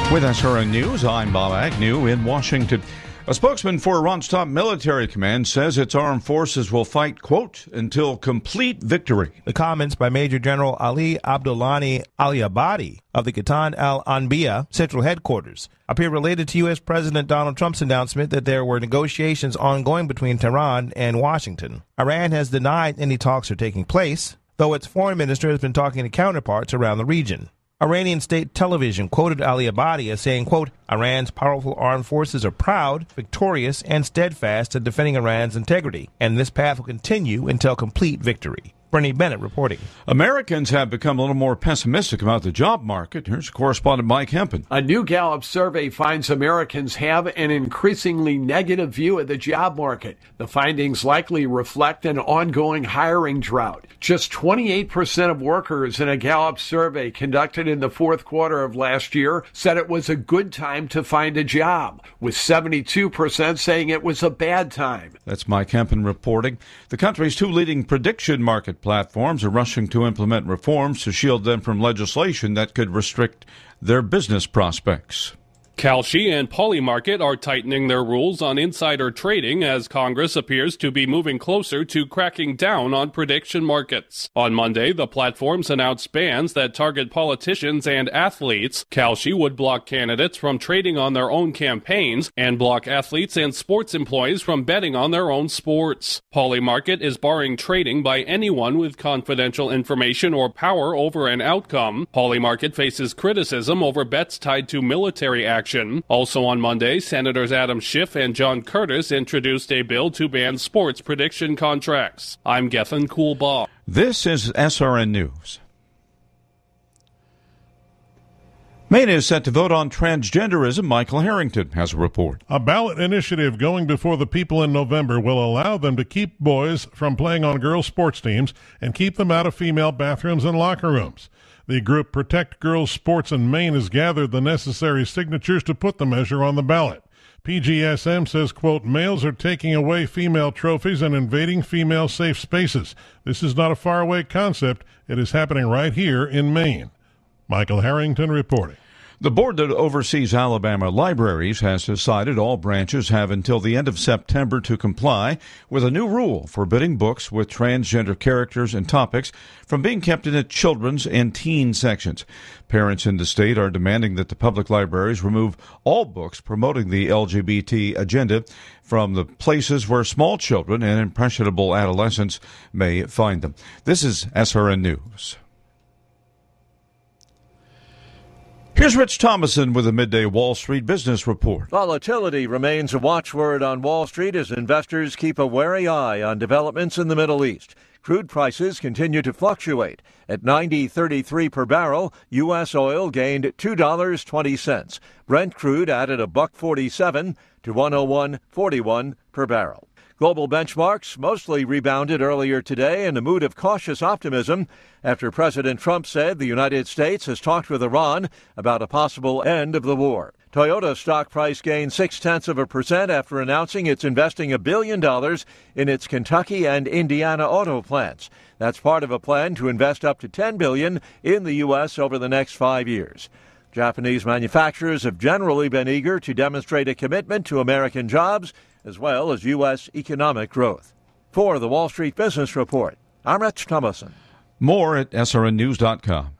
With SRN News, I'm Bob Agnew in Washington. A spokesman for Iran's top military command says its armed forces will fight, quote, until complete victory. The comments by Major General Ali Abdullani Al-Abadi of the Katan al-Anbiya Central Headquarters appear related to U.S. President Donald Trump's announcement that there were negotiations ongoing between Tehran and Washington. Iran has denied any talks are taking place, though its foreign minister has been talking to counterparts around the region. Iranian state television quoted Ali Abadi as saying, quote, Iran's powerful armed forces are proud, victorious, and steadfast in defending Iran's integrity, and this path will continue until complete victory. Bernie Bennett reporting. Americans have become a little more pessimistic about the job market. Here's correspondent Mike Hempen. A new Gallup survey finds Americans have an increasingly negative view of the job market. The findings likely reflect an ongoing hiring drought. Just 28% of workers in a Gallup survey conducted in the fourth quarter of last year said it was a good time to find a job, with 72% saying it was a bad time. That's Mike Hempen reporting. The country's two leading prediction market platforms are rushing to implement reforms to shield them from legislation that could restrict their business prospects. Kalshi and Polymarket are tightening their rules on insider trading as Congress appears to be moving closer to cracking down on prediction markets. On Monday, the platforms announced bans that target politicians and athletes. Kalshi would block candidates from trading on their own campaigns and block athletes and sports employees from betting on their own sports. Polymarket is barring trading by anyone with confidential information or power over an outcome. Polymarket faces criticism over bets tied to military action. Also on Monday, Senators Adam Schiff and John Curtis introduced a bill to ban sports prediction contracts. I'm Gethin Coolbaugh. This is SRN News. Maine is set to vote on transgenderism. Michael Harrington has a report. A ballot initiative going before the people in November will allow them to keep boys from playing on girls' sports teams and keep them out of female bathrooms and locker rooms. The group Protect Girls Sports in Maine has gathered the necessary signatures to put the measure on the ballot. PGSM says, quote, males are taking away female trophies and invading female safe spaces. This is not a faraway concept. It is happening right here in Maine. Michael Harrington reporting. The board that oversees Alabama libraries has decided all branches have until the end of September to comply with a new rule forbidding books with transgender characters and topics from being kept in the children's and teen sections. Parents in the state are demanding that the public libraries remove all books promoting the LGBT agenda from the places where small children and impressionable adolescents may find them. This is SRN News. Here's Rich Thomason with a midday Wall Street business report. Volatility remains a watchword on Wall Street as investors keep a wary eye on developments in the Middle East. Crude prices continue to fluctuate. At $90.33 per barrel, U.S. oil gained $2.20. Brent crude added $1.47 to $101.41 per barrel. Global benchmarks mostly rebounded earlier today in a mood of cautious optimism after President Trump said the United States has talked with Iran about a possible end of the war. Toyota stock price gained 0.6% after announcing it's investing $1 billion in its Kentucky and Indiana auto plants. That's part of a plan to invest up to $10 billion in the U.S. over the next 5 years. Japanese manufacturers have generally been eager to demonstrate a commitment to American jobs as well as U.S. economic growth. For the Wall Street Business Report, I'm Rich Thomason. More at srnnews.com.